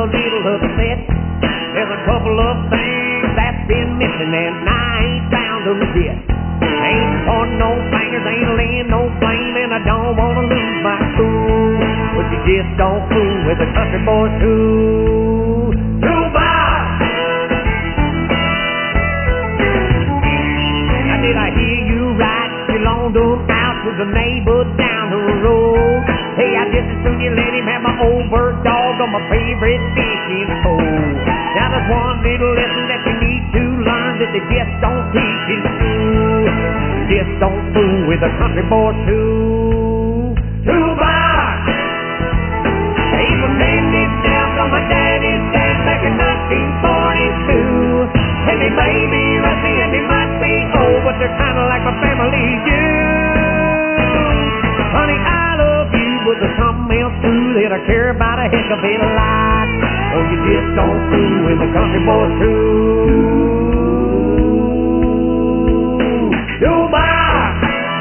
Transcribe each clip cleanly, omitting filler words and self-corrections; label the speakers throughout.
Speaker 1: little upset. There's a couple of things that's been missing and I ain't found them yet. Ain't pointing no fingers, ain't laying no blame, and I don't wanna lose my cool. But you just don't fool with the country boys too. Too bad. Now did I hear you right? You loaned them out to the neighbor down the road. Hey, I just as soon you let him have my old bird dog on my favorite fishing pole. Now there's one little lesson that you need to learn that they just don't teach in school. Just don't fool with the country boys too. Too much. He was handed down from my daddy's dad back in 1942. And they may be rusty and they might be old, but they're kinda like my family jewels. Honey, I love you, but there's something else too that I care about a heck of a lot. Oh, you just don't fool with the country boys too. Too much.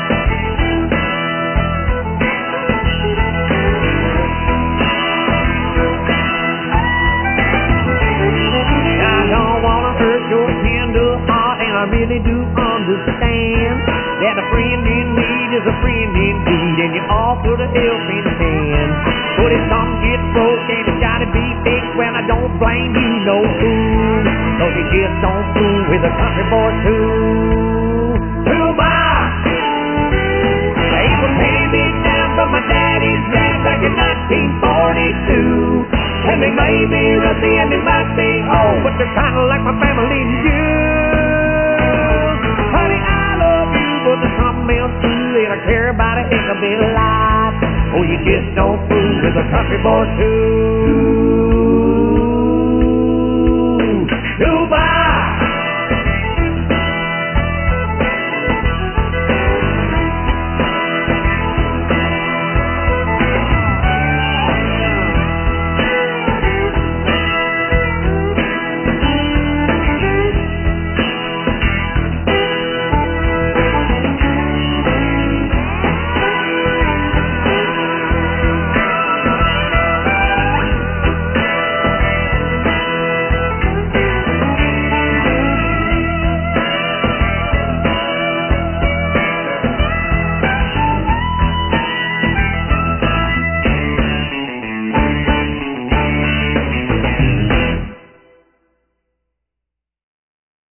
Speaker 1: I don't wanna hurt your tender heart, and I really do understand that a friend in need is a friend indeed, and you offer a helping hand. But if something gets broke and it's gotta be fixed, well, I don't blame you, no fool. So you just don't fool with the country boys too. Too much. They was handed down from my daddy's dad back in 1942. And they may be rusty and they might be old, but they're kinda like my family jewels. Honey, I love you, but there's something else too that I care about a heck of a lot. Oh, you just don't fool with the country boys too.